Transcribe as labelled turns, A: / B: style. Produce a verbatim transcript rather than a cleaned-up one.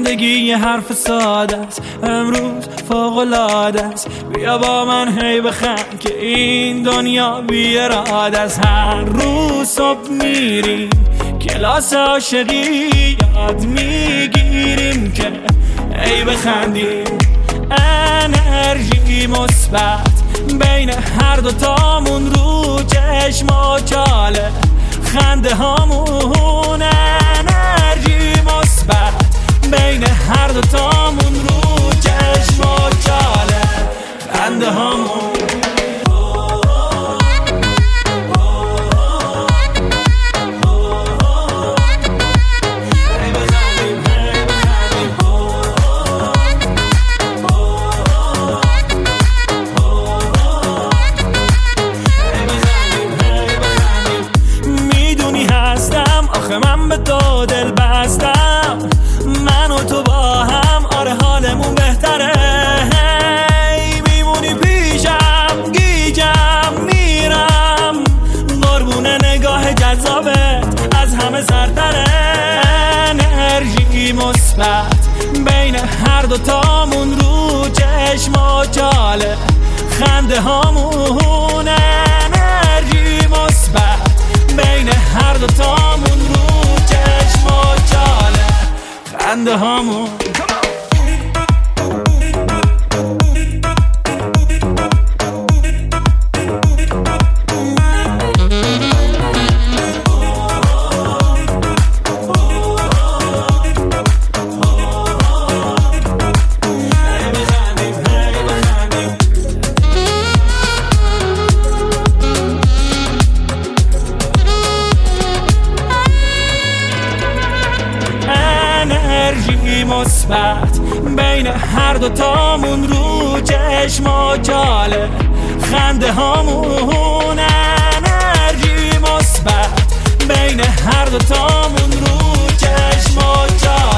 A: زندگی یه حرف ساده است، امروز فوق‌العاده است. بیا با من هی بخند که این دنیا بی اراده است. هر روز صبح میریم کلاس عاشقی، یاد میگیریم که هی بخندیم. انرژی مثبت بین هر دوتامون، رو چشم و چاله خنده هامون. انرژی مثبت بین هر دوتامون، رو چشم و چاله خنده هامون. من به تو دل بستم، من و تو با هم، آره حالمون بهتره. هی میمونی پیشم، گیجم میرم، قربون نگاه جذابت از همه سرتره. انرژی مثبت بین هر دوتامون، رو چشم و چاله خنده هامون. انرژی مثبت بین هر دوتامون، رو چشم و چاله خنده هامون. انرژی مثبت بین هر دوتامون، رو چشم و چاله خنده هامون. انرژی مثبت بین هر دوتامون، رو چشم و چاله